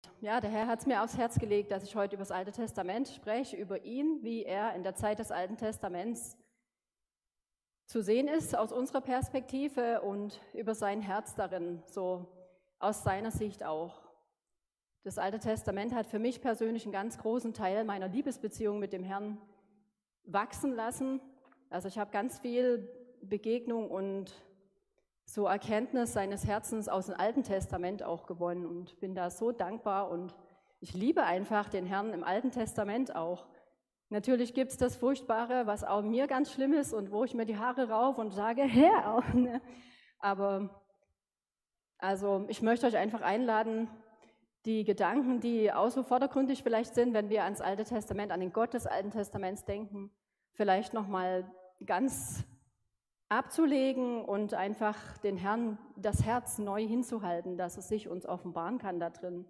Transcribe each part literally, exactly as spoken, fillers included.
Ja, der Herr hat es mir aufs Herz gelegt, dass ich heute über das Alte Testament spreche, über ihn, wie er in der Zeit des Alten Testaments zu sehen ist aus unserer Perspektive und über sein Herz darin, so aus seiner Sicht auch. Das Alte Testament hat für mich persönlich einen ganz großen Teil meiner Liebesbeziehung mit dem Herrn wachsen lassen. Also ich habe ganz viel Begegnung und so Erkenntnis seines Herzens aus dem Alten Testament auch gewonnen und bin da so dankbar und ich liebe einfach den Herrn im Alten Testament auch. Natürlich gibt es das Furchtbare, was auch mir ganz schlimm ist und wo ich mir die Haare rauf und sage, Herr, aber also ich möchte euch einfach einladen, die Gedanken, die auch so vordergründig vielleicht sind, wenn wir ans Alte Testament, an den Gott des Alten Testaments denken, vielleicht nochmal ganz abzulegen und einfach den Herrn das Herz neu hinzuhalten, dass es sich uns offenbaren kann da drin.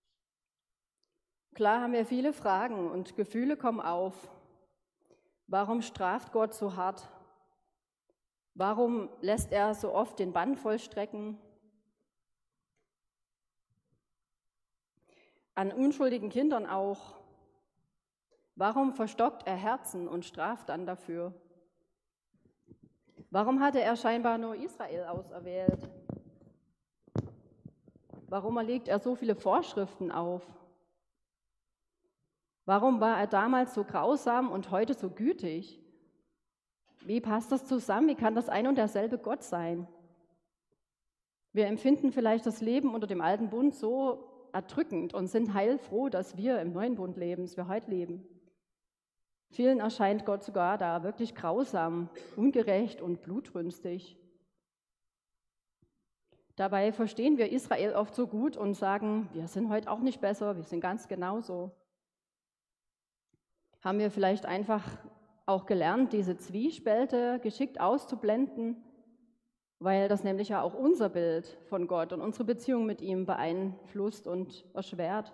Klar haben wir viele Fragen und Gefühle kommen auf. Warum straft Gott so hart? Warum lässt er so oft den Bann vollstrecken? An unschuldigen Kindern auch. Warum verstockt er Herzen und straft dann dafür? Warum hatte er scheinbar nur Israel auserwählt? Warum erlegt er so viele Vorschriften auf? Warum war er damals so grausam und heute so gütig? Wie passt das zusammen? Wie kann das ein und derselbe Gott sein? Wir empfinden vielleicht das Leben unter dem alten Bund so erdrückend und sind heilfroh, dass wir im neuen Bund leben, dass wir heute leben. Vielen erscheint Gott sogar da wirklich grausam, ungerecht und blutrünstig. Dabei verstehen wir Israel oft so gut und sagen, wir sind heute auch nicht besser, wir sind ganz genauso. Haben wir vielleicht einfach auch gelernt, diese Zwiespälte geschickt auszublenden, weil das nämlich ja auch unser Bild von Gott und unsere Beziehung mit ihm beeinflusst und erschwert.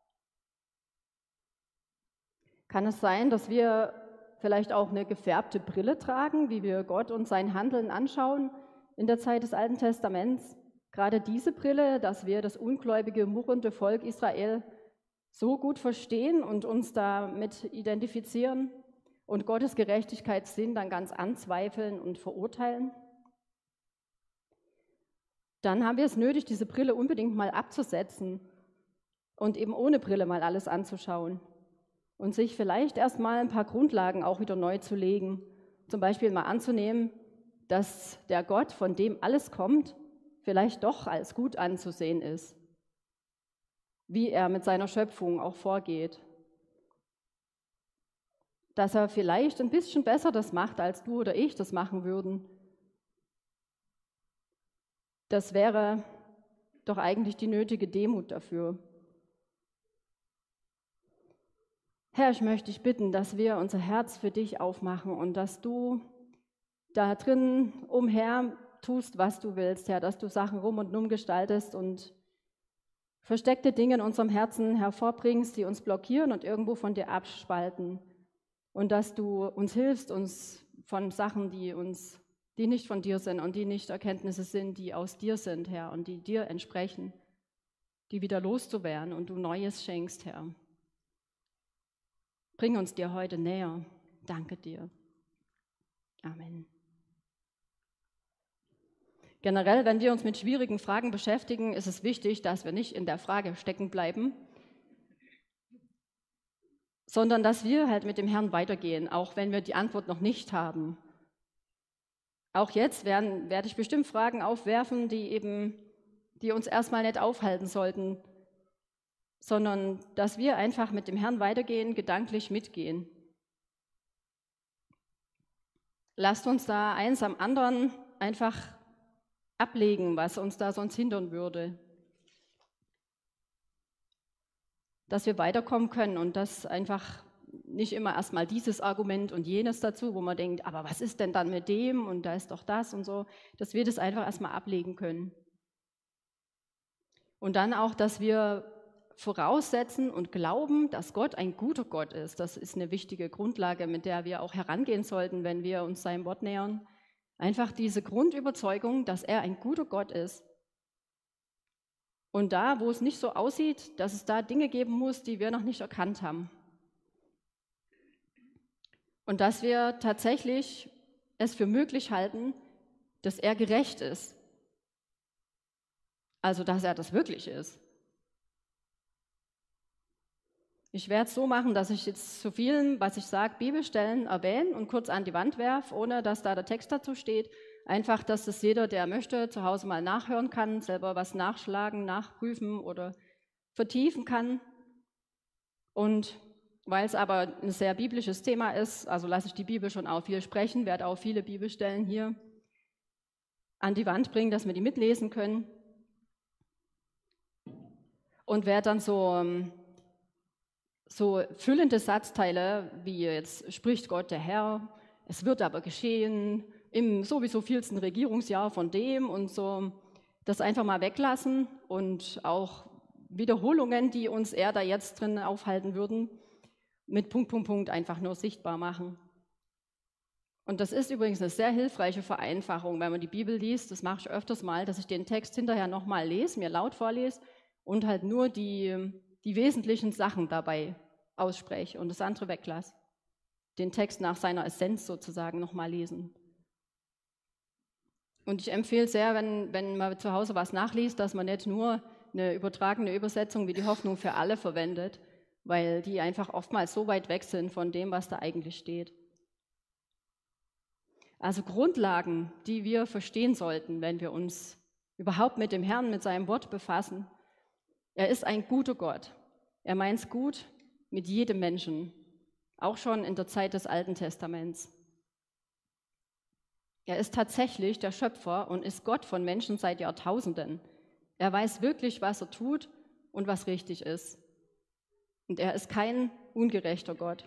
Kann es sein, dass wir vielleicht auch eine gefärbte Brille tragen, wie wir Gott und sein Handeln anschauen in der Zeit des Alten Testaments? Gerade diese Brille, dass wir das ungläubige, murrende Volk Israel so gut verstehen und uns damit identifizieren und Gottes Gerechtigkeitssinn dann ganz anzweifeln und verurteilen? Dann haben wir es nötig, diese Brille unbedingt mal abzusetzen und eben ohne Brille mal alles anzuschauen. Und sich vielleicht erstmal ein paar Grundlagen auch wieder neu zu legen. Zum Beispiel mal anzunehmen, dass der Gott, von dem alles kommt, vielleicht doch als gut anzusehen ist. Wie er mit seiner Schöpfung auch vorgeht. Dass er vielleicht ein bisschen besser das macht, als du oder ich das machen würden. Das wäre doch eigentlich die nötige Demut dafür. Herr, ich möchte dich bitten, dass wir unser Herz für dich aufmachen und dass du da drin umher tust, was du willst, Herr, dass du Sachen rum und um gestaltest und versteckte Dinge in unserem Herzen hervorbringst, die uns blockieren und irgendwo von dir abspalten. Und dass du uns hilfst, uns von Sachen, die uns, die nicht von dir sind und die nicht Erkenntnisse sind, die aus dir sind, Herr, und die dir entsprechen, die wieder loszuwerden und du Neues schenkst, Herr. Bring uns dir heute näher. Danke dir. Amen. Generell, wenn wir uns mit schwierigen Fragen beschäftigen, ist es wichtig, dass wir nicht in der Frage stecken bleiben, sondern dass wir halt mit dem Herrn weitergehen, auch wenn wir die Antwort noch nicht haben. Auch jetzt werden, werde ich bestimmt Fragen aufwerfen, die eben, die uns erstmal nicht aufhalten sollten, sondern dass wir einfach mit dem Herrn weitergehen, gedanklich mitgehen. Lasst uns da eins am anderen einfach ablegen, was uns da sonst hindern würde. Dass wir weiterkommen können und dass einfach nicht immer erstmal dieses Argument und jenes dazu, wo man denkt, aber was ist denn dann mit dem und da ist doch das und so, dass wir das einfach erstmal ablegen können. Und dann auch, dass wir voraussetzen und glauben, dass Gott ein guter Gott ist. Das ist eine wichtige Grundlage, mit der wir auch herangehen sollten, wenn wir uns seinem Wort nähern. Einfach diese Grundüberzeugung, dass er ein guter Gott ist. Und da, wo es nicht so aussieht, dass es da Dinge geben muss, die wir noch nicht erkannt haben. Und dass wir tatsächlich es für möglich halten, dass er gerecht ist. Also, dass er das wirklich ist. Ich werde es so machen, dass ich jetzt zu vielen, was ich sage, Bibelstellen erwähne und kurz an die Wand werfe, ohne dass da der Text dazu steht. Einfach, dass das jeder, der möchte, zu Hause mal nachhören kann, selber was nachschlagen, nachprüfen oder vertiefen kann. Und weil es aber ein sehr biblisches Thema ist, also lasse ich die Bibel schon auch viel sprechen, werde auch viele Bibelstellen hier an die Wand bringen, dass wir die mitlesen können. Und werde dann so... So füllende Satzteile, wie jetzt spricht Gott der Herr, es wird aber geschehen, im sowieso vielsten Regierungsjahr von dem und so, das einfach mal weglassen und auch Wiederholungen, die uns eher da jetzt drin aufhalten würden, mit Punkt, Punkt, Punkt einfach nur sichtbar machen. Und das ist übrigens eine sehr hilfreiche Vereinfachung, wenn man die Bibel liest, das mache ich öfters mal, dass ich den Text hinterher nochmal lese, mir laut vorlese und halt nur die... die wesentlichen Sachen dabei ausspreche und das andere weglasse. Den Text nach seiner Essenz sozusagen nochmal lesen. Und ich empfehle sehr, wenn, wenn man zu Hause was nachliest, dass man nicht nur eine übertragene Übersetzung wie die Hoffnung für alle verwendet, weil die einfach oftmals so weit weg sind von dem, was da eigentlich steht. Also Grundlagen, die wir verstehen sollten, wenn wir uns überhaupt mit dem Herrn, mit seinem Wort befassen. Er ist ein guter Gott. Er meint es gut mit jedem Menschen, auch schon in der Zeit des Alten Testaments. Er ist tatsächlich der Schöpfer und ist Gott von Menschen seit Jahrtausenden. Er weiß wirklich, was er tut und was richtig ist. Und er ist kein ungerechter Gott.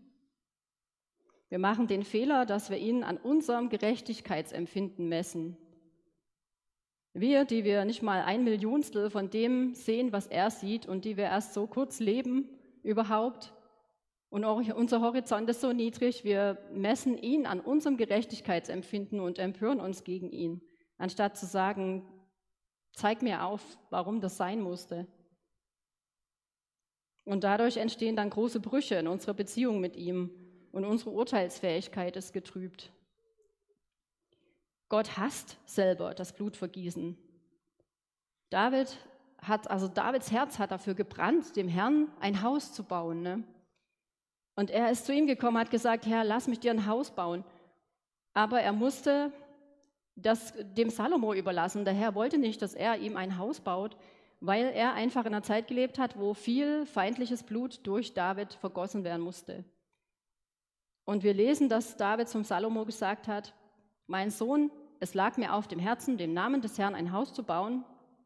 Wir machen den Fehler, dass wir ihn an unserem Gerechtigkeitsempfinden messen. Wir, die wir nicht mal ein Millionstel von dem sehen, was er sieht und die wir erst so kurz leben überhaupt und unser Horizont ist so niedrig, wir messen ihn an unserem Gerechtigkeitsempfinden und empören uns gegen ihn, anstatt zu sagen, zeig mir auf, warum das sein musste. Und dadurch entstehen dann große Brüche in unserer Beziehung mit ihm und unsere Urteilsfähigkeit ist getrübt. Gott hasst selber das Blutvergießen. David hat, also Davids Herz hat dafür gebrannt, dem Herrn ein Haus zu bauen. Ne? Und er ist zu ihm gekommen, hat gesagt, Herr, lass mich dir ein Haus bauen. Aber er musste das dem Salomo überlassen. Der Herr wollte nicht, dass er ihm ein Haus baut, weil er einfach in einer Zeit gelebt hat, wo viel feindliches Blut durch David vergossen werden musste. Und wir lesen, dass David zum Salomo gesagt hat, mein Sohn, es lag mir auf dem Herzen, dem Namen des Herrn ein Haus zu bauen.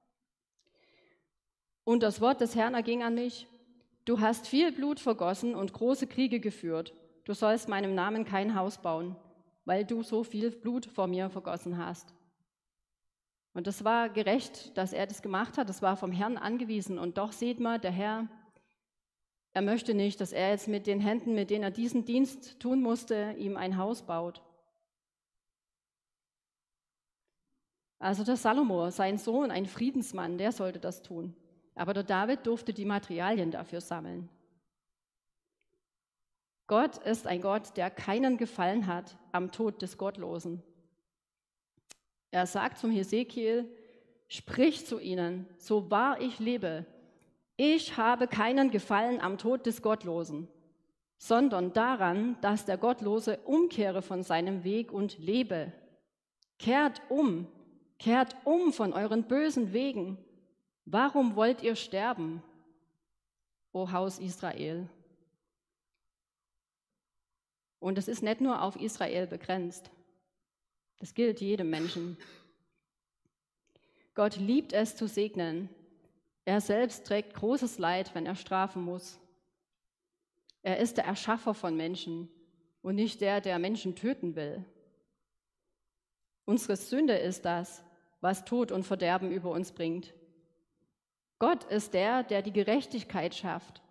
Und das Wort des Herrn erging an mich, du hast viel Blut vergossen und große Kriege geführt. Du sollst meinem Namen kein Haus bauen, weil du so viel Blut vor mir vergossen hast. Und das war gerecht, dass er das gemacht hat. Das war vom Herrn angewiesen. Und doch sieht man, der Herr, er möchte nicht, dass er jetzt mit den Händen, mit denen er diesen Dienst tun musste, ihm ein Haus baut. Also der Salomo, sein Sohn, ein Friedensmann, der sollte das tun. Aber der David durfte die Materialien dafür sammeln. Gott ist ein Gott, der keinen Gefallen hat am Tod des Gottlosen. Er sagt zum Hesekiel, sprich zu ihnen, so wahr ich lebe, ich habe keinen Gefallen am Tod des Gottlosen, sondern daran, dass der Gottlose umkehre von seinem Weg und lebe. Kehrt um, kehrt um von euren bösen Wegen. Warum wollt ihr sterben, o Haus Israel? Und es ist nicht nur auf Israel begrenzt. Das gilt jedem Menschen. Gott liebt es zu segnen. Er selbst trägt großes Leid, wenn er strafen muss. Er ist der Erschaffer von Menschen und nicht der, der Menschen töten will. Unsere Sünde ist das, was Tod und Verderben über uns bringt. Gott ist der, der die Gerechtigkeit schafft.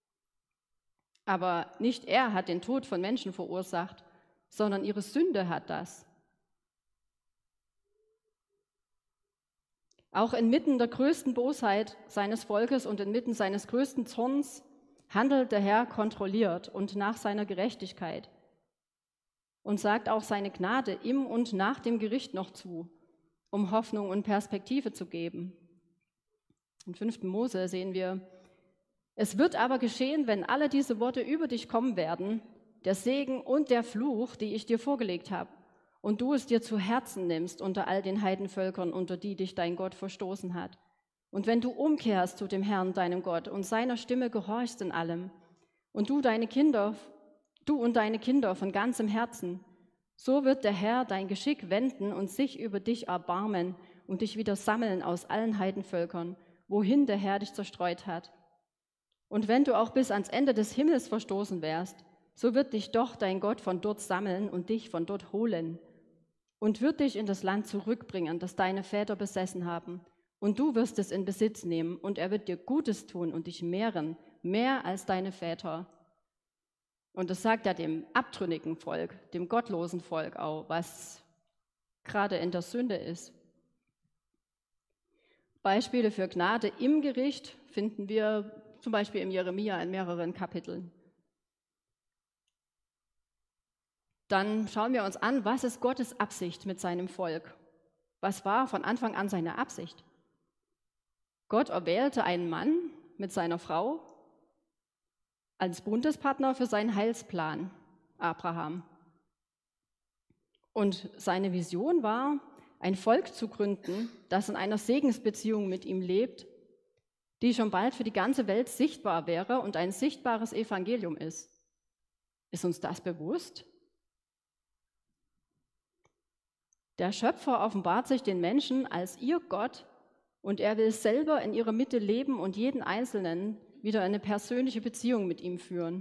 Aber nicht er hat den Tod von Menschen verursacht, sondern ihre Sünde hat das. Auch inmitten der größten Bosheit seines Volkes und inmitten seines größten Zorns handelt der Herr kontrolliert und nach seiner Gerechtigkeit und sagt auch seine Gnade im und nach dem Gericht noch zu, um Hoffnung und Perspektive zu geben. Im fünften Mose sehen wir: Es wird aber geschehen, wenn alle diese Worte über dich kommen werden, der Segen und der Fluch, die ich dir vorgelegt habe, und du es dir zu Herzen nimmst unter all den Heidenvölkern, unter die dich dein Gott verstoßen hat. Und wenn du umkehrst zu dem Herrn, deinem Gott, und seiner Stimme gehorchst in allem, und du deine Kinder, du und deine Kinder von ganzem Herzen, so wird der Herr dein Geschick wenden und sich über dich erbarmen und dich wieder sammeln aus allen Heidenvölkern, wohin der Herr dich zerstreut hat. Und wenn du auch bis ans Ende des Himmels verstoßen wärst, so wird dich doch dein Gott von dort sammeln und dich von dort holen und wird dich in das Land zurückbringen, das deine Väter besessen haben. Und du wirst es in Besitz nehmen und er wird dir Gutes tun und dich mehren, mehr als deine Väter. Und das sagt er dem abtrünnigen Volk, dem gottlosen Volk auch, was gerade in der Sünde ist. Beispiele für Gnade im Gericht finden wir zum Beispiel im Jeremia in mehreren Kapiteln. Dann schauen wir uns an, was ist Gottes Absicht mit seinem Volk? Was war von Anfang an seine Absicht? Gott erwählte einen Mann mit seiner Frau als Bundespartner für seinen Heilsplan, Abraham. Und seine Vision war, ein Volk zu gründen, das in einer Segensbeziehung mit ihm lebt, die schon bald für die ganze Welt sichtbar wäre und ein sichtbares Evangelium ist. Ist uns das bewusst? Der Schöpfer offenbart sich den Menschen als ihr Gott und er will selber in ihrer Mitte leben und jeden Einzelnen wieder eine persönliche Beziehung mit ihm führen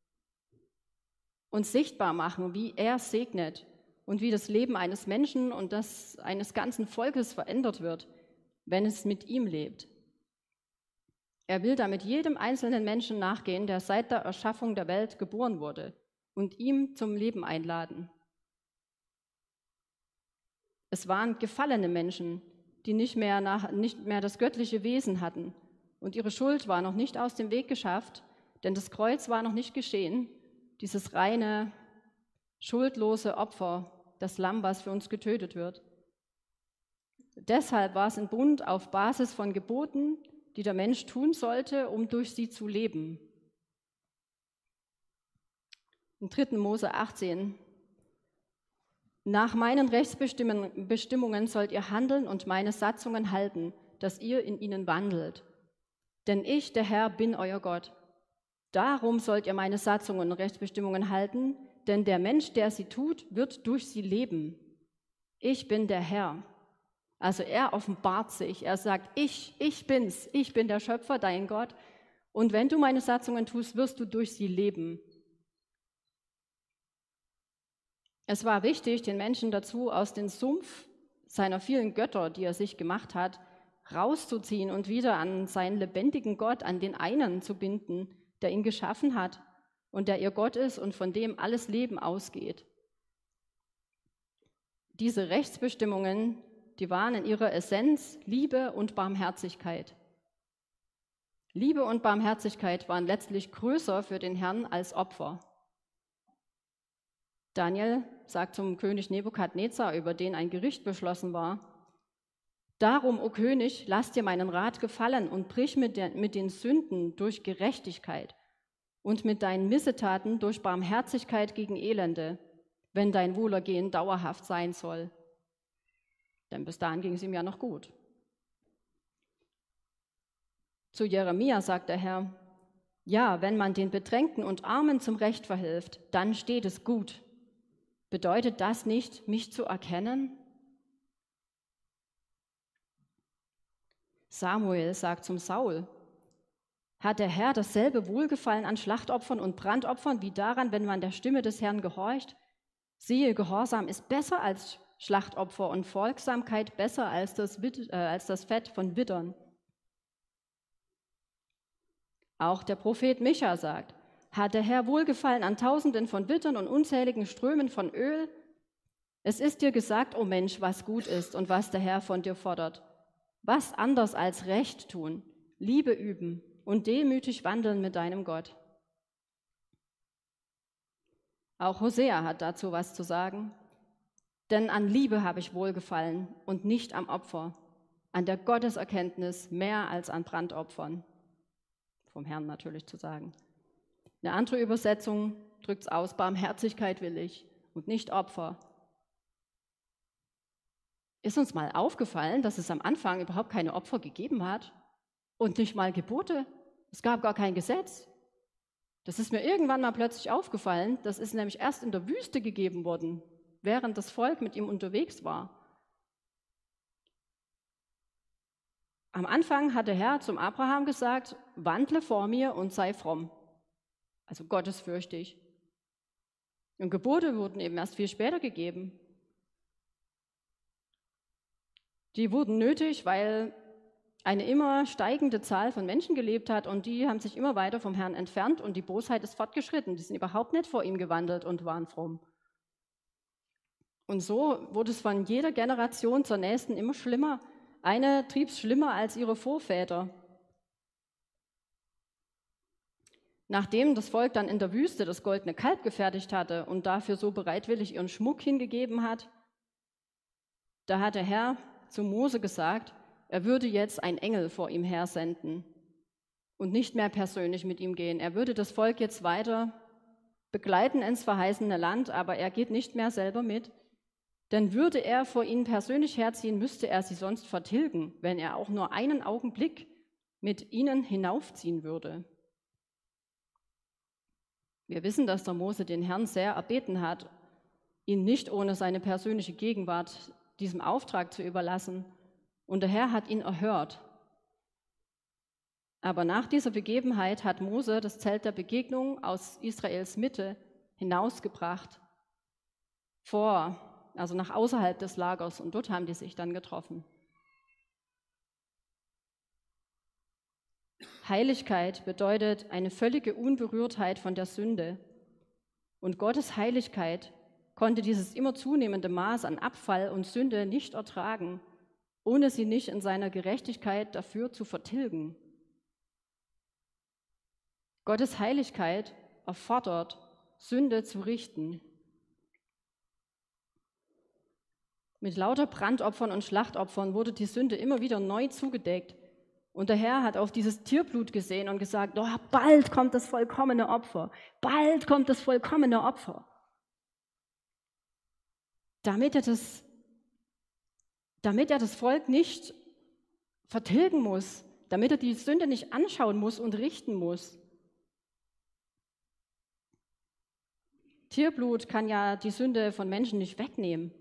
und sichtbar machen, wie er segnet und wie das Leben eines Menschen und das eines ganzen Volkes verändert wird, wenn es mit ihm lebt. Er will damit jedem einzelnen Menschen nachgehen, der seit der Erschaffung der Welt geboren wurde, und ihm zum Leben einladen. Es waren gefallene Menschen, die nicht mehr, nach, nicht mehr das göttliche Wesen hatten und ihre Schuld war noch nicht aus dem Weg geschafft, denn das Kreuz war noch nicht geschehen, dieses reine, schuldlose Opfer, das Lamm, was für uns getötet wird. Deshalb war es ein Bund auf Basis von Geboten, die der Mensch tun sollte, um durch sie zu leben. Im dritten Mose achtzehn: Nach meinen Rechtsbestimmungen sollt ihr handeln und meine Satzungen halten, dass ihr in ihnen wandelt. Denn ich, der Herr, bin euer Gott. Darum sollt ihr meine Satzungen und Rechtsbestimmungen halten, denn der Mensch, der sie tut, wird durch sie leben. Ich bin der Herr. Also er offenbart sich, er sagt, ich, ich bin's, ich bin der Schöpfer, dein Gott. Und wenn du meine Satzungen tust, wirst du durch sie leben. Es war wichtig, den Menschen dazu aus dem Sumpf seiner vielen Götter, die er sich gemacht hat, rauszuziehen und wieder an seinen lebendigen Gott, an den einen zu binden, der ihn geschaffen hat und der ihr Gott ist und von dem alles Leben ausgeht. Diese Rechtsbestimmungen, die waren in ihrer Essenz Liebe und Barmherzigkeit. Liebe und Barmherzigkeit waren letztlich größer für den Herrn als Opfer. Daniel sagt zum König Nebukadnezar, über den ein Gericht beschlossen war: Darum, o König, lass dir meinen Rat gefallen und brich mit, der, mit den Sünden durch Gerechtigkeit und mit deinen Missetaten durch Barmherzigkeit gegen Elende, wenn dein Wohlergehen dauerhaft sein soll. Denn bis dahin ging es ihm ja noch gut. Zu Jeremia sagt der Herr: Ja, wenn man den Bedrängten und Armen zum Recht verhilft, dann steht es gut. Bedeutet das nicht, mich zu erkennen? Samuel sagt zum Saul: Hat der Herr dasselbe Wohlgefallen an Schlachtopfern und Brandopfern wie daran, wenn man der Stimme des Herrn gehorcht? Siehe, Gehorsam ist besser als Schlachtopfer und Folgsamkeit besser als das, äh, als das Fett von Widdern. Auch der Prophet Micha sagt: Hat der Herr Wohlgefallen an Tausenden von Wittern und unzähligen Strömen von Öl? Es ist dir gesagt, o Mensch, was gut ist und was der Herr von dir fordert. Was anders als Recht tun, Liebe üben und demütig wandeln mit deinem Gott. Auch Hosea hat dazu was zu sagen. Denn an Liebe habe ich wohlgefallen und nicht am Opfer, an der Gotteserkenntnis mehr als an Brandopfern. Vom Herrn natürlich zu sagen. Eine andere Übersetzung drückt es aus, Barmherzigkeit will ich und nicht Opfer. Ist uns mal aufgefallen, dass es am Anfang überhaupt keine Opfer gegeben hat und nicht mal Gebote? Es gab gar kein Gesetz. Das ist mir irgendwann mal plötzlich aufgefallen. Das ist nämlich erst in der Wüste gegeben worden, während das Volk mit ihm unterwegs war. Am Anfang hat der Herr zum Abraham gesagt, wandle vor mir und sei fromm. Also gottesfürchtig. Und Gebote wurden eben erst viel später gegeben. Die wurden nötig, weil eine immer steigende Zahl von Menschen gelebt hat und die haben sich immer weiter vom Herrn entfernt und die Bosheit ist fortgeschritten. Die sind überhaupt nicht vor ihm gewandelt und waren fromm. Und so wurde es von jeder Generation zur nächsten immer schlimmer. Eine trieb es schlimmer als ihre Vorväter. Nachdem das Volk dann in der Wüste das goldene Kalb gefertigt hatte und dafür so bereitwillig ihren Schmuck hingegeben hat, da hat der Herr zu Mose gesagt, er würde jetzt einen Engel vor ihm her senden und nicht mehr persönlich mit ihm gehen. Er würde das Volk jetzt weiter begleiten ins verheißene Land, aber er geht nicht mehr selber mit. Denn würde er vor ihnen persönlich herziehen, müsste er sie sonst vertilgen, wenn er auch nur einen Augenblick mit ihnen hinaufziehen würde. Wir wissen, dass der Mose den Herrn sehr erbeten hat, ihn nicht ohne seine persönliche Gegenwart diesem Auftrag zu überlassen. Und der Herr hat ihn erhört. Aber nach dieser Begebenheit hat Mose das Zelt der Begegnung aus Israels Mitte hinausgebracht, vor also nach außerhalb des Lagers, und dort haben die sich dann getroffen. Heiligkeit bedeutet eine völlige Unberührtheit von der Sünde. Und Gottes Heiligkeit konnte dieses immer zunehmende Maß an Abfall und Sünde nicht ertragen, ohne sie nicht in seiner Gerechtigkeit dafür zu vertilgen. Gottes Heiligkeit erfordert, Sünde zu richten. Mit lauter Brandopfern und Schlachtopfern wurde die Sünde immer wieder neu zugedeckt. Und der Herr hat auf dieses Tierblut gesehen und gesagt, oh, bald kommt das vollkommene Opfer, bald kommt das vollkommene Opfer. Damit er das, damit er das Volk nicht vertilgen muss, damit er die Sünde nicht anschauen muss und richten muss. Tierblut kann ja die Sünde von Menschen nicht wegnehmen.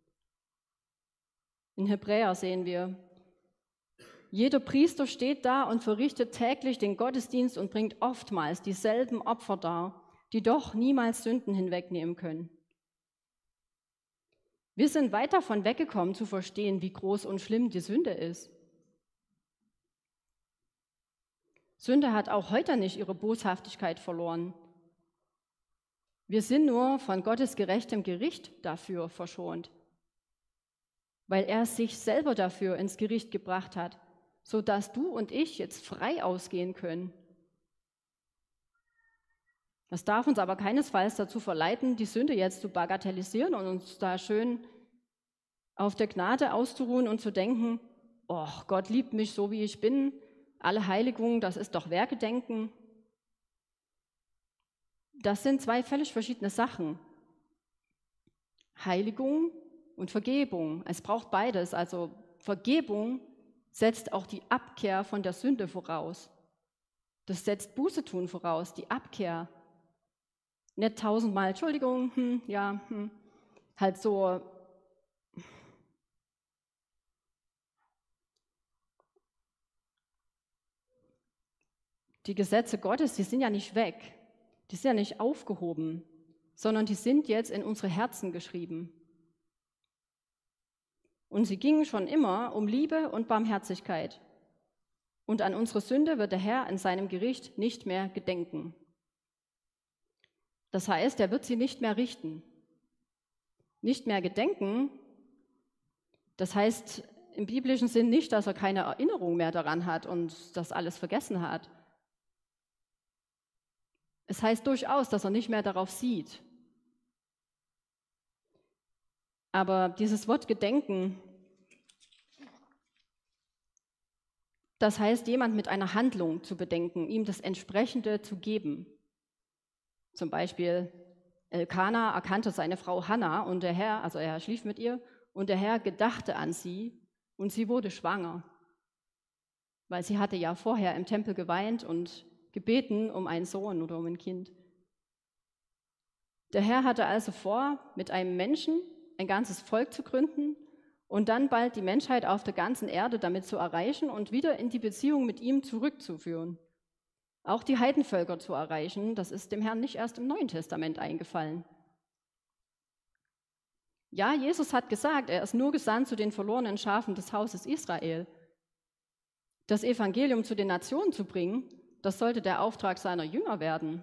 In Hebräer sehen wir, jeder Priester steht da und verrichtet täglich den Gottesdienst und bringt oftmals dieselben Opfer dar, die doch niemals Sünden hinwegnehmen können. Wir sind weit davon weggekommen zu verstehen, wie groß und schlimm die Sünde ist. Sünde hat auch heute nicht ihre Boshaftigkeit verloren. Wir sind nur von Gottes gerechtem Gericht dafür verschont, weil er sich selber dafür ins Gericht gebracht hat, sodass du und ich jetzt frei ausgehen können. Das darf uns aber keinesfalls dazu verleiten, die Sünde jetzt zu bagatellisieren und uns da schön auf der Gnade auszuruhen und zu denken, oh, Gott liebt mich so, wie ich bin, alle Heiligungen, das ist doch Werkedenken. Das sind zwei völlig verschiedene Sachen. Heiligung und Vergebung. Es braucht beides. Also Vergebung setzt auch die Abkehr von der Sünde voraus. Das setzt Bußetun voraus, die Abkehr. Nicht tausendmal Entschuldigung, hm, ja, hm. Halt so. Die Gesetze Gottes, die sind ja nicht weg, die sind ja nicht aufgehoben, sondern die sind jetzt in unsere Herzen geschrieben. Und sie gingen schon immer um Liebe und Barmherzigkeit. Und an unsere Sünde wird der Herr in seinem Gericht nicht mehr gedenken. Das heißt, er wird sie nicht mehr richten. Nicht mehr gedenken, das heißt im biblischen Sinn nicht, dass er keine Erinnerung mehr daran hat und das alles vergessen hat. Es heißt durchaus, dass er nicht mehr darauf sieht. Aber dieses Wort Gedenken, das heißt, jemand mit einer Handlung zu bedenken, ihm das Entsprechende zu geben. Zum Beispiel Elkana erkannte seine Frau Hannah und der Herr, also er schlief mit ihr, und der Herr gedachte an sie und sie wurde schwanger, weil sie hatte ja vorher im Tempel geweint und gebeten um einen Sohn oder um ein Kind. Der Herr hatte also vor, mit einem Menschen ein ganzes Volk zu gründen und dann bald die Menschheit auf der ganzen Erde damit zu erreichen und wieder in die Beziehung mit ihm zurückzuführen. Auch die Heidenvölker zu erreichen, das ist dem Herrn nicht erst im Neuen Testament eingefallen. Ja, Jesus hat gesagt, er ist nur gesandt zu den verlorenen Schafen des Hauses Israel. Das Evangelium zu den Nationen zu bringen, das sollte der Auftrag seiner Jünger werden.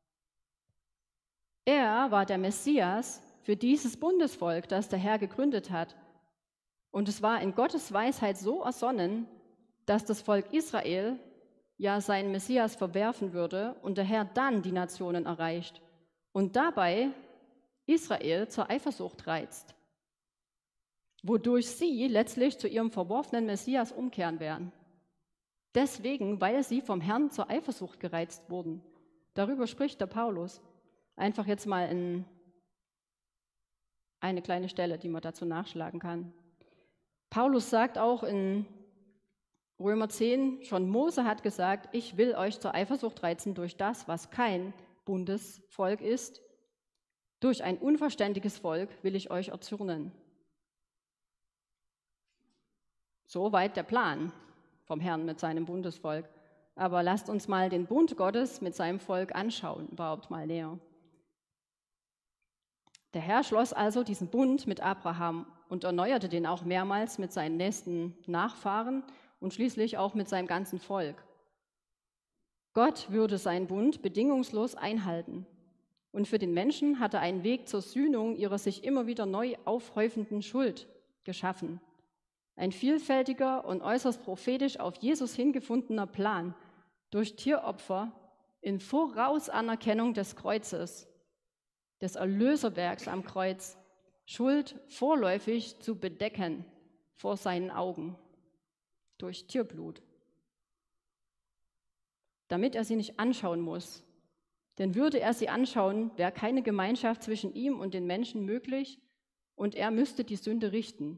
Er war der Messias für dieses Bundesvolk, das der Herr gegründet hat. Und es war in Gottes Weisheit so ersonnen, dass das Volk Israel ja seinen Messias verwerfen würde und der Herr dann die Nationen erreicht und dabei Israel zur Eifersucht reizt, wodurch sie letztlich zu ihrem verworfenen Messias umkehren werden. Deswegen, weil sie vom Herrn zur Eifersucht gereizt wurden. Darüber spricht der Paulus. Einfach jetzt mal in eine kleine Stelle, die man dazu nachschlagen kann. Paulus sagt auch in Römer zehn, schon Mose hat gesagt, ich will euch zur Eifersucht reizen durch das, was kein Bundesvolk ist. Durch ein unverständiges Volk will ich euch erzürnen. Soweit der Plan vom Herrn mit seinem Bundesvolk. Aber lasst uns mal den Bund Gottes mit seinem Volk anschauen, überhaupt mal näher. Der Herr schloss also diesen Bund mit Abraham und erneuerte den auch mehrmals mit seinen nächsten Nachfahren und schließlich auch mit seinem ganzen Volk. Gott würde seinen Bund bedingungslos einhalten. Und für den Menschen hat er einen Weg zur Sühnung ihrer sich immer wieder neu aufhäufenden Schuld geschaffen. Ein vielfältiger und äußerst prophetisch auf Jesus hingefundener Plan durch Tieropfer in Vorausanerkennung des Kreuzes, des Erlöserwerks am Kreuz, Schuld vorläufig zu bedecken vor seinen Augen durch Tierblut, damit er sie nicht anschauen muss. Denn würde er sie anschauen, wäre keine Gemeinschaft zwischen ihm und den Menschen möglich und er müsste die Sünde richten.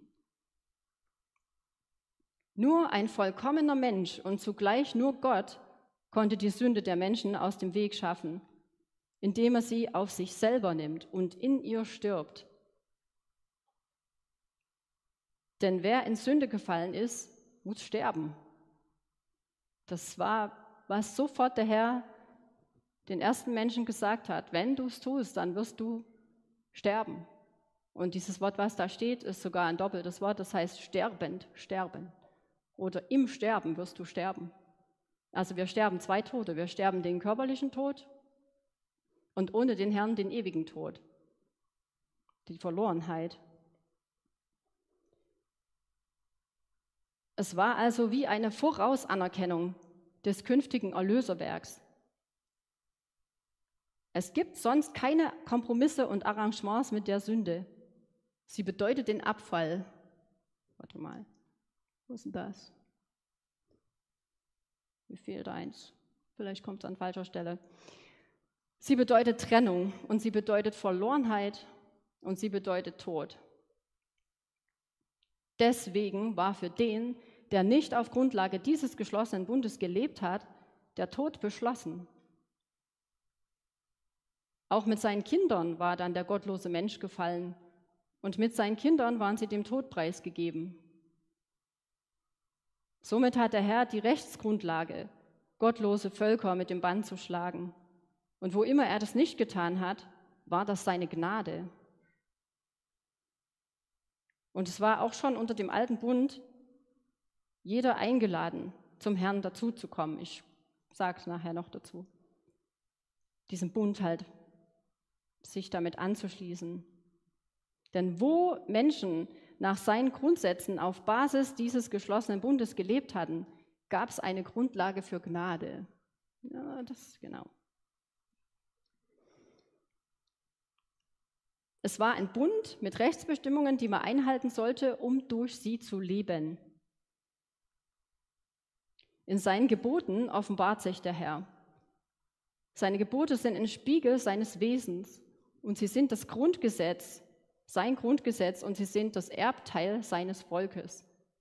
Nur ein vollkommener Mensch und zugleich nur Gott konnte die Sünde der Menschen aus dem Weg schaffen, indem er sie auf sich selber nimmt und in ihr stirbt. Denn wer in Sünde gefallen ist, muss sterben. Das war, was sofort der Herr den ersten Menschen gesagt hat, wenn du es tust, dann wirst du sterben. Und dieses Wort, was da steht, ist sogar ein doppeltes Wort, das heißt sterbend, sterben. Oder im Sterben wirst du sterben. Also wir sterben zwei Tode. Wir sterben den körperlichen Tod und ohne den Herrn den ewigen Tod, die Verlorenheit. Es war also wie eine Vorausanerkennung des künftigen Erlöserwerks. Es gibt sonst keine Kompromisse und Arrangements mit der Sünde. Sie bedeutet den Abfall. Warte mal, wo ist denn das? Mir fehlt eins. Vielleicht kommt es an falscher Stelle. Sie bedeutet Trennung und sie bedeutet Verlorenheit und sie bedeutet Tod. Deswegen war für den, der nicht auf Grundlage dieses geschlossenen Bundes gelebt hat, der Tod beschlossen. Auch mit seinen Kindern war dann der gottlose Mensch gefallen und mit seinen Kindern waren sie dem Tod preisgegeben. Somit hat der Herr die Rechtsgrundlage, gottlose Völker mit dem Bann zu schlagen. Und wo immer er das nicht getan hat, war das seine Gnade. Und es war auch schon unter dem alten Bund jeder eingeladen, zum Herrn dazuzukommen. Ich sage es nachher noch dazu. Diesen Bund halt, sich damit anzuschließen. Denn wo Menschen nach seinen Grundsätzen auf Basis dieses geschlossenen Bundes gelebt hatten, gab es eine Grundlage für Gnade. Ja, das genau. Es war ein Bund mit Rechtsbestimmungen, die man einhalten sollte, um durch sie zu leben. In seinen Geboten offenbart sich der Herr. Seine Gebote sind ein Spiegel seines Wesens und sie sind das Grundgesetz, sein Grundgesetz, und sie sind das Erbteil seines Volkes.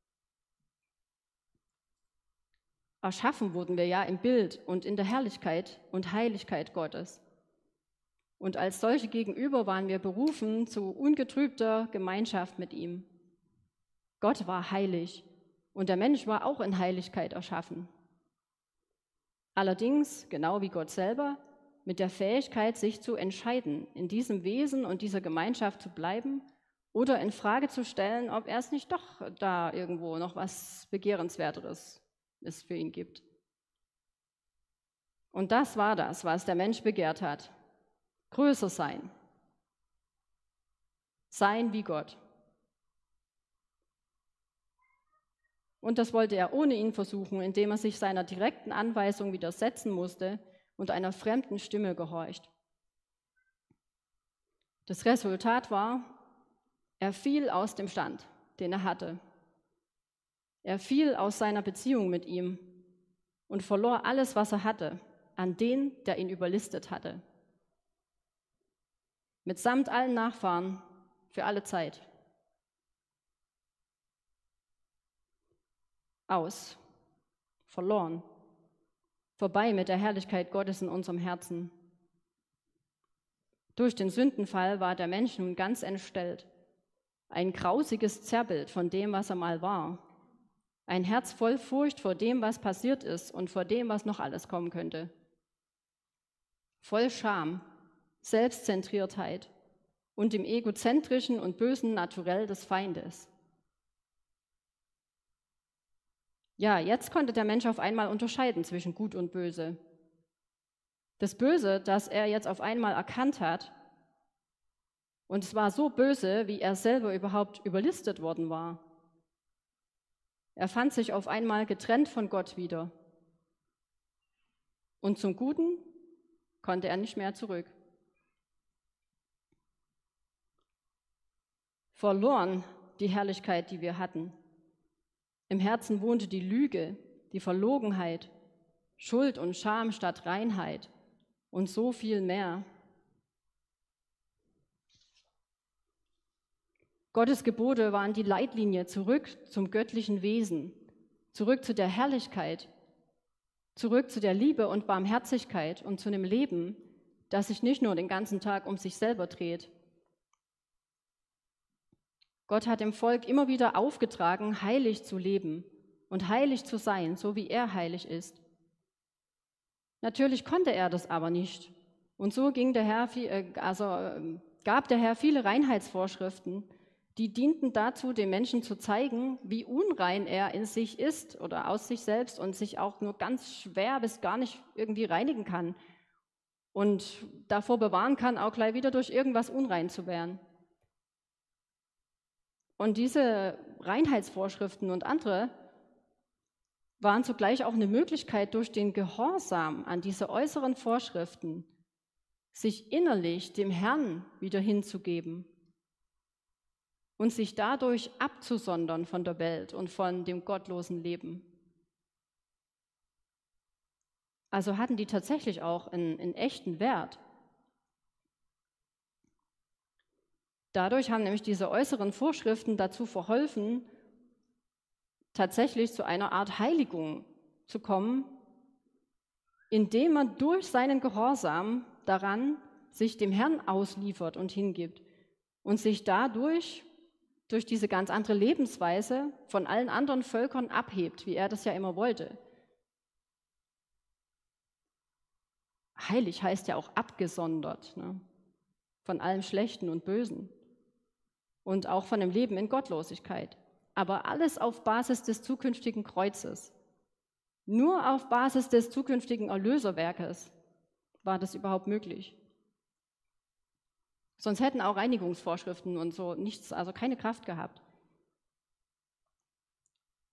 Erschaffen wurden wir ja im Bild und in der Herrlichkeit und Heiligkeit Gottes. Und als solche gegenüber waren wir berufen zu ungetrübter Gemeinschaft mit ihm. Gott war heilig und der Mensch war auch in Heiligkeit erschaffen. Allerdings, genau wie Gott selber, mit der Fähigkeit, sich zu entscheiden, in diesem Wesen und dieser Gemeinschaft zu bleiben oder in Frage zu stellen, ob er es nicht doch da irgendwo noch was Begehrenswerteres es für ihn gibt. Und das war das, was der Mensch begehrt hat. Größer sein. Sein wie Gott. Und das wollte er ohne ihn versuchen, indem er sich seiner direkten Anweisung widersetzen musste und einer fremden Stimme gehorcht. Das Resultat war, er fiel aus dem Stand, den er hatte. Er fiel aus seiner Beziehung mit ihm und verlor alles, was er hatte, an den, der ihn überlistet hatte. Mitsamt allen Nachfahren für alle Zeit. Aus, verloren, vorbei mit der Herrlichkeit Gottes in unserem Herzen. Durch den Sündenfall war der Mensch nun ganz entstellt. Ein grausiges Zerrbild von dem, was er mal war. Ein Herz voll Furcht vor dem, was passiert ist und vor dem, was noch alles kommen könnte. Voll Scham, Selbstzentriertheit und dem egozentrischen und bösen Naturell des Feindes. Ja, jetzt konnte der Mensch auf einmal unterscheiden zwischen Gut und Böse. Das Böse, das er jetzt auf einmal erkannt hat, und es war so böse, wie er selber überhaupt überlistet worden war. Er fand sich auf einmal getrennt von Gott wieder. Und zum Guten konnte er nicht mehr zurück. Verloren die Herrlichkeit, die wir hatten. Im Herzen wohnte die Lüge, die Verlogenheit, Schuld und Scham statt Reinheit und so viel mehr. Gottes Gebote waren die Leitlinie zurück zum göttlichen Wesen, zurück zu der Herrlichkeit, zurück zu der Liebe und Barmherzigkeit und zu einem Leben, das sich nicht nur den ganzen Tag um sich selber dreht. Gott hat dem Volk immer wieder aufgetragen, heilig zu leben und heilig zu sein, so wie er heilig ist. Natürlich konnte er das aber nicht. Und so ging der Herr, also gab der Herr viele Reinheitsvorschriften, die dienten dazu, den Menschen zu zeigen, wie unrein er in sich ist oder aus sich selbst und sich auch nur ganz schwer bis gar nicht irgendwie reinigen kann und davor bewahren kann, auch gleich wieder durch irgendwas unrein zu werden. Und diese Reinheitsvorschriften und andere waren zugleich auch eine Möglichkeit, durch den Gehorsam an diese äußeren Vorschriften sich innerlich dem Herrn wieder hinzugeben und sich dadurch abzusondern von der Welt und von dem gottlosen Leben. Also hatten die tatsächlich auch einen, einen echten Wert. Dadurch haben nämlich diese äußeren Vorschriften dazu verholfen, tatsächlich zu einer Art Heiligung zu kommen, indem man durch seinen Gehorsam daran sich dem Herrn ausliefert und hingibt und sich dadurch, durch diese ganz andere Lebensweise, von allen anderen Völkern abhebt, wie er das ja immer wollte. Heilig heißt ja auch abgesondert, ne? Von allem Schlechten und Bösen. Und auch von dem Leben in Gottlosigkeit. Aber alles auf Basis des zukünftigen Kreuzes. Nur auf Basis des zukünftigen Erlöserwerkes war das überhaupt möglich. Sonst hätten auch Reinigungsvorschriften und so nichts, also keine Kraft gehabt.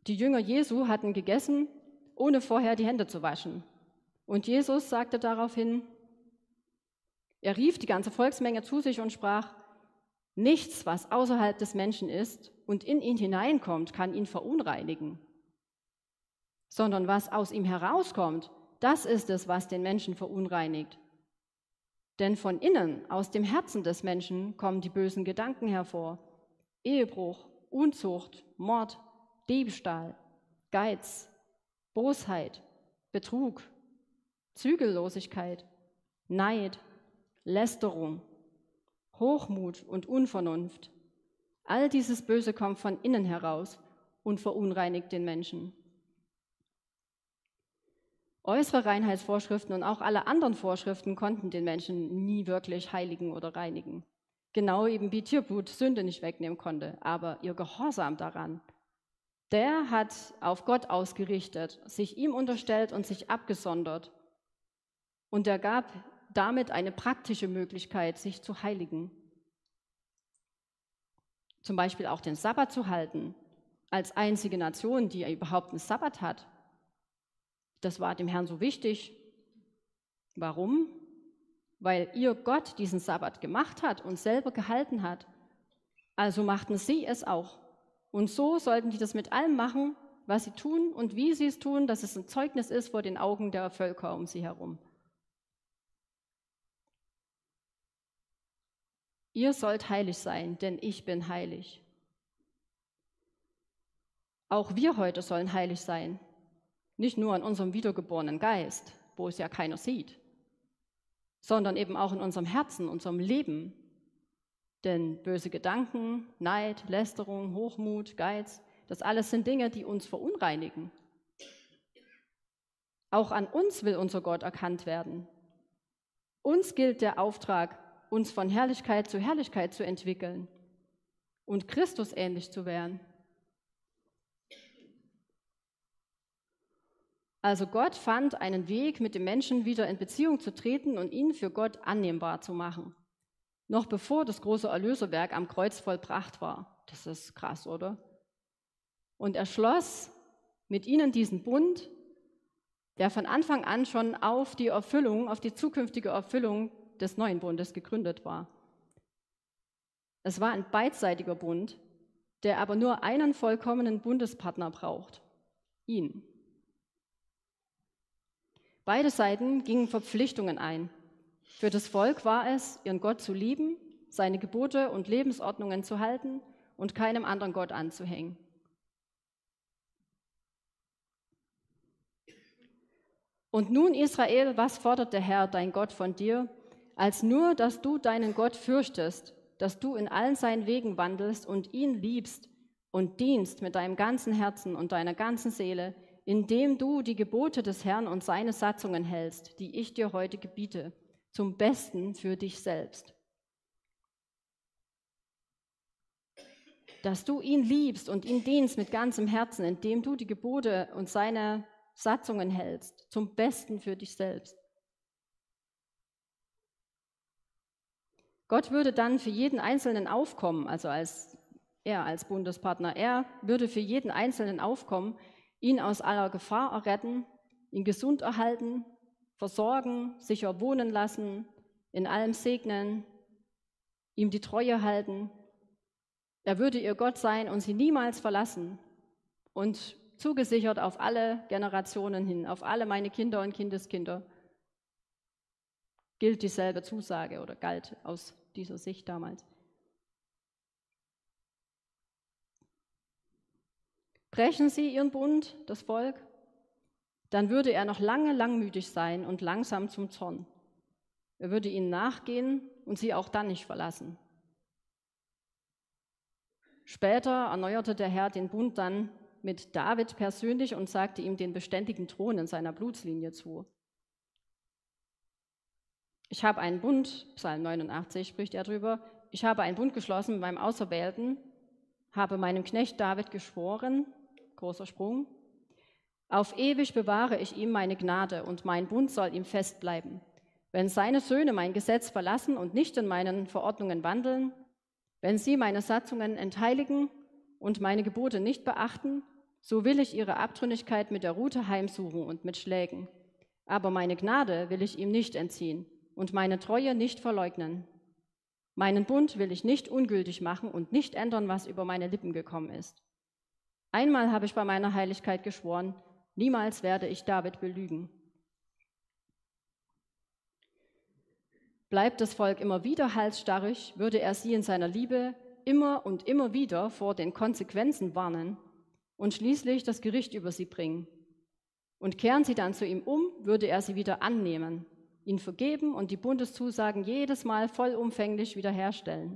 Die Jünger Jesu hatten gegessen, ohne vorher die Hände zu waschen. Und Jesus sagte daraufhin, er rief die ganze Volksmenge zu sich und sprach, nichts, was außerhalb des Menschen ist und in ihn hineinkommt, kann ihn verunreinigen, sondern was aus ihm herauskommt, das ist es, was den Menschen verunreinigt. Denn von innen, aus dem Herzen des Menschen, kommen die bösen Gedanken hervor. Ehebruch, Unzucht, Mord, Diebstahl, Geiz, Bosheit, Betrug, Zügellosigkeit, Neid, Lästerung, Hochmut und Unvernunft. All dieses Böse kommt von innen heraus und verunreinigt den Menschen. Äußere Reinheitsvorschriften und auch alle anderen Vorschriften konnten den Menschen nie wirklich heiligen oder reinigen. Genau eben wie Tierblut Sünde nicht wegnehmen konnte, aber ihr Gehorsam daran, der hat auf Gott ausgerichtet, sich ihm unterstellt und sich abgesondert. Und er gab damit eine praktische Möglichkeit, sich zu heiligen. Zum Beispiel auch den Sabbat zu halten, als einzige Nation, die überhaupt einen Sabbat hat. Das war dem Herrn so wichtig. Warum? Weil ihr Gott diesen Sabbat gemacht hat und selber gehalten hat. Also machten sie es auch. Und so sollten die das mit allem machen, was sie tun und wie sie es tun, dass es ein Zeugnis ist vor den Augen der Völker um sie herum. Ihr sollt heilig sein, denn ich bin heilig. Auch wir heute sollen heilig sein. Nicht nur in unserem wiedergeborenen Geist, wo es ja keiner sieht, sondern eben auch in unserem Herzen, unserem Leben. Denn böse Gedanken, Neid, Lästerung, Hochmut, Geiz, das alles sind Dinge, die uns verunreinigen. Auch an uns will unser Gott erkannt werden. Uns gilt der Auftrag, uns von Herrlichkeit zu Herrlichkeit zu entwickeln und Christus ähnlich zu werden. Also Gott fand einen Weg, mit dem Menschen wieder in Beziehung zu treten und ihn für Gott annehmbar zu machen. Noch bevor das große Erlöserwerk am Kreuz vollbracht war. Das ist krass, oder? Und er schloss mit ihnen diesen Bund, der von Anfang an schon auf die Erfüllung, auf die zukünftige Erfüllung des neuen Bundes gegründet war. Es war ein beidseitiger Bund, der aber nur einen vollkommenen Bundespartner braucht, ihn. Beide Seiten gingen Verpflichtungen ein. Für das Volk war es, ihren Gott zu lieben, seine Gebote und Lebensordnungen zu halten und keinem anderen Gott anzuhängen. Und nun, Israel, was fordert der Herr, dein Gott, von dir, als nur, dass du deinen Gott fürchtest, dass du in allen seinen Wegen wandelst und ihn liebst und dienst mit deinem ganzen Herzen und deiner ganzen Seele, indem du die Gebote des Herrn und seine Satzungen hältst, die ich dir heute gebiete, zum Besten für dich selbst. Dass du ihn liebst und ihn dienst mit ganzem Herzen, indem du die Gebote und seine Satzungen hältst, zum Besten für dich selbst. Gott würde dann für jeden Einzelnen aufkommen, also als er als Bundespartner, er würde für jeden Einzelnen aufkommen, ihn aus aller Gefahr erretten, ihn gesund erhalten, versorgen, sicher wohnen lassen, in allem segnen, ihm die Treue halten. Er würde ihr Gott sein und sie niemals verlassen und zugesichert auf alle Generationen hin, auf alle meine Kinder und Kindeskinder, gilt dieselbe Zusage oder galt aus dieser Sicht damals. Brechen sie ihren Bund, das Volk, dann würde er noch lange langmütig sein und langsam zum Zorn. Er würde ihnen nachgehen und sie auch dann nicht verlassen. Später erneuerte der Herr den Bund dann mit David persönlich und sagte ihm den beständigen Thron in seiner Blutslinie zu. Ich habe einen Bund, Psalm neunundachtzig spricht er drüber, ich habe einen Bund geschlossen mit meinem Auserwählten, habe meinem Knecht David geschworen, großer Sprung, auf ewig bewahre ich ihm meine Gnade und mein Bund soll ihm fest bleiben. Wenn seine Söhne mein Gesetz verlassen und nicht in meinen Verordnungen wandeln, wenn sie meine Satzungen entheiligen und meine Gebote nicht beachten, so will ich ihre Abtrünnigkeit mit der Rute heimsuchen und mit Schlägen. Aber meine Gnade will ich ihm nicht entziehen und meine Treue nicht verleugnen. Meinen Bund will ich nicht ungültig machen und nicht ändern, was über meine Lippen gekommen ist. Einmal habe ich bei meiner Heiligkeit geschworen, niemals werde ich David belügen. Bleibt das Volk immer wieder halsstarrig, würde er sie in seiner Liebe immer und immer wieder vor den Konsequenzen warnen und schließlich das Gericht über sie bringen. Und kehren sie dann zu ihm um, würde er sie wieder annehmen, ihn vergeben und die Bundeszusagen jedes Mal vollumfänglich wiederherstellen.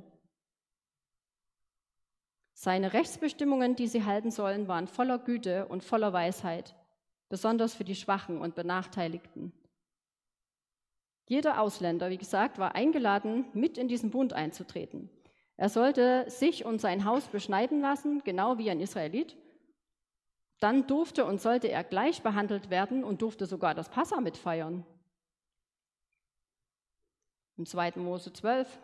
Seine Rechtsbestimmungen, die sie halten sollen, waren voller Güte und voller Weisheit, besonders für die Schwachen und Benachteiligten. Jeder Ausländer, wie gesagt, war eingeladen, mit in diesen Bund einzutreten. Er sollte sich und sein Haus beschneiden lassen, genau wie ein Israelit. Dann durfte und sollte er gleich behandelt werden und durfte sogar das Passa mitfeiern. Im zweiten Mose zwölf.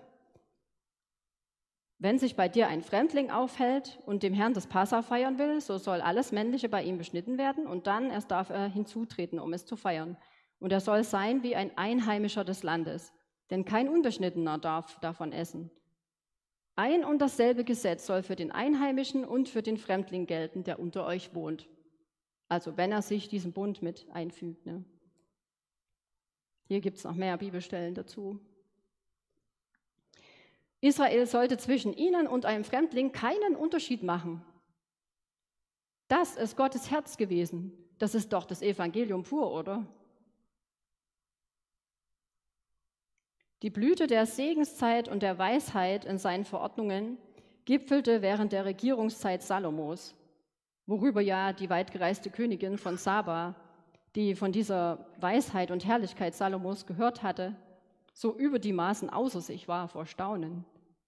Wenn sich bei dir ein Fremdling aufhält und dem Herrn das Passa feiern will, so soll alles Männliche bei ihm beschnitten werden und dann erst darf er hinzutreten, um es zu feiern. Und er soll sein wie ein Einheimischer des Landes, denn kein Unbeschnittener darf davon essen. Ein und dasselbe Gesetz soll für den Einheimischen und für den Fremdling gelten, der unter euch wohnt. Also wenn er sich diesen Bund mit einfügt. Ne? Hier gibt es noch mehr Bibelstellen dazu. Israel sollte zwischen ihnen und einem Fremdling keinen Unterschied machen. Das ist Gottes Herz gewesen. Das ist doch das Evangelium pur, oder? Die Blüte der Segenszeit und der Weisheit in seinen Verordnungen gipfelte während der Regierungszeit Salomos, worüber ja die weitgereiste Königin von Saba, die von dieser Weisheit und Herrlichkeit Salomos gehört hatte, so über die Maßen außer sich war vor Staunen.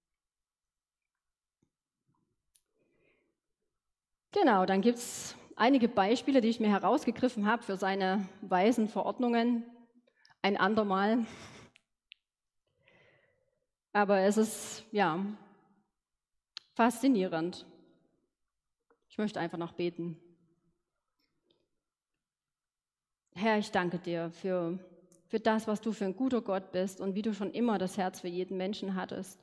Genau, dann gibt es einige Beispiele, die ich mir herausgegriffen habe für seine weisen Verordnungen, ein andermal. Aber es ist, ja, faszinierend. Ich möchte einfach noch beten. Herr, ich danke dir für, für das, was du für ein guter Gott bist und wie du schon immer das Herz für jeden Menschen hattest.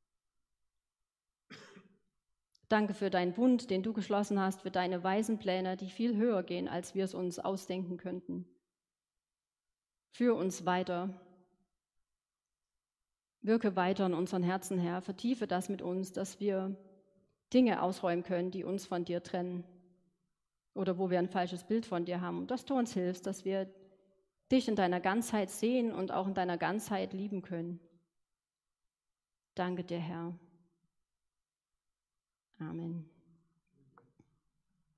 Danke für deinen Bund, den du geschlossen hast, für deine weisen Pläne, die viel höher gehen, als wir es uns ausdenken könnten. Führ uns weiter. Wirke weiter in unseren Herzen, Herr. Vertiefe das mit uns, dass wir Dinge ausräumen können, die uns von dir trennen oder wo wir ein falsches Bild von dir haben. Und dass du uns hilfst, dass wir dich in deiner Ganzheit sehen und auch in deiner Ganzheit lieben können. Danke dir, Herr. Amen.